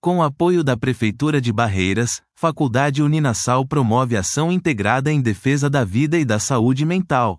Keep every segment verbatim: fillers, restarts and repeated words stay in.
Com o apoio da Prefeitura de Barreiras, Faculdade Uninasal promove ação integrada em defesa da vida e da saúde mental.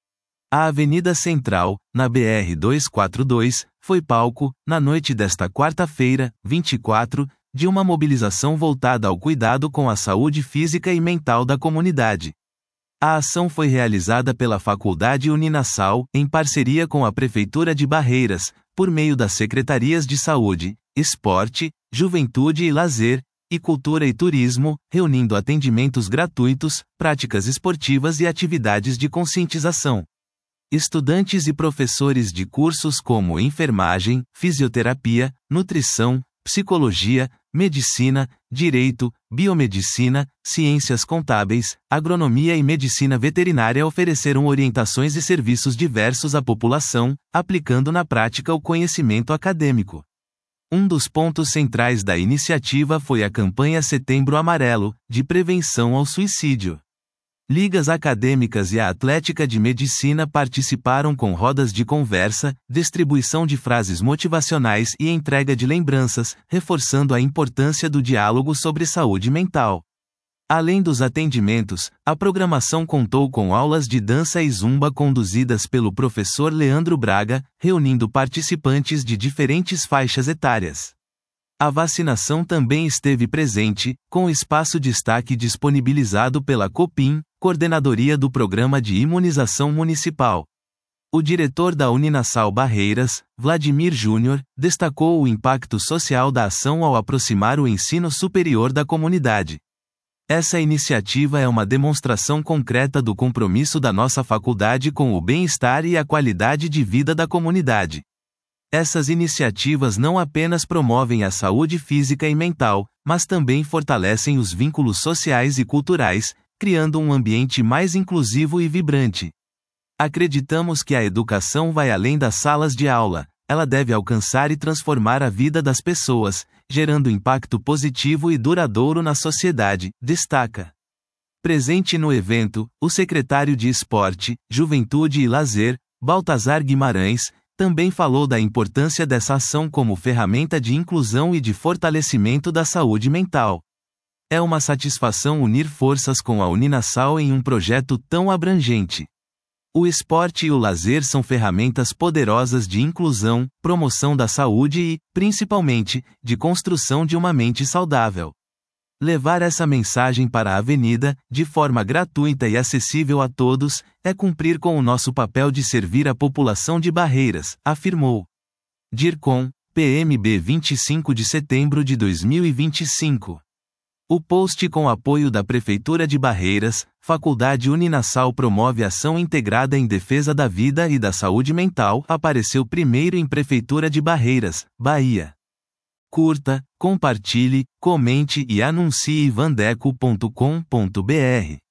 A Avenida Central, na B R duzentos e quarenta e dois, foi palco, na noite desta quarta-feira, vinte e quatro, de uma mobilização voltada ao cuidado com a saúde física e mental da comunidade. A ação foi realizada pela Faculdade Uninasal, em parceria com a Prefeitura de Barreiras, por meio das Secretarias de Saúde, Esporte, Juventude e Lazer, e Cultura e Turismo, reunindo atendimentos gratuitos, práticas esportivas e atividades de conscientização. Estudantes e professores de cursos como enfermagem, fisioterapia, nutrição, psicologia, medicina, direito, biomedicina, ciências contábeis, agronomia e medicina veterinária ofereceram orientações e serviços diversos à população, aplicando na prática o conhecimento acadêmico. Um dos pontos centrais da iniciativa foi a campanha Setembro Amarelo, de prevenção ao suicídio. Ligas acadêmicas e a Atlética de Medicina participaram com rodas de conversa, distribuição de frases motivacionais e entrega de lembranças, reforçando a importância do diálogo sobre saúde mental. Além dos atendimentos, a programação contou com aulas de dança e zumba conduzidas pelo professor Leandro Braga, reunindo participantes de diferentes faixas etárias. A vacinação também esteve presente, com espaço destaque disponibilizado pela Copim, Coordenadoria do Programa de Imunização Municipal. O diretor da Uninasal Barreiras, Vladimir Júnior, destacou o impacto social da ação ao aproximar o ensino superior da comunidade. Essa iniciativa é uma demonstração concreta do compromisso da nossa faculdade com o bem-estar e a qualidade de vida da comunidade. Essas iniciativas não apenas promovem a saúde física e mental, mas também fortalecem os vínculos sociais e culturais, criando um ambiente mais inclusivo e vibrante. Acreditamos que a educação vai além das salas de aula, ela deve alcançar e transformar a vida das pessoas, gerando impacto positivo e duradouro na sociedade, destaca. Presente no evento, o secretário de Esporte, Juventude e Lazer, Baltazar Guimarães, também falou da importância dessa ação como ferramenta de inclusão e de fortalecimento da saúde mental. É uma satisfação unir forças com a Uninasal em um projeto tão abrangente. O esporte e o lazer são ferramentas poderosas de inclusão, promoção da saúde e, principalmente, de construção de uma mente saudável. Levar essa mensagem para a avenida, de forma gratuita e acessível a todos, é cumprir com o nosso papel de servir a população de Barreiras, afirmou. DIRCOM, P M B vinte e cinco de setembro de dois mil e vinte e cinco. O post com apoio da Prefeitura de Barreiras, Faculdade Uninasal promove ação integrada em defesa da vida e da saúde mental, apareceu primeiro em Prefeitura de Barreiras, Bahia. Curta, compartilhe, comente e anuncie vandeco ponto com ponto br.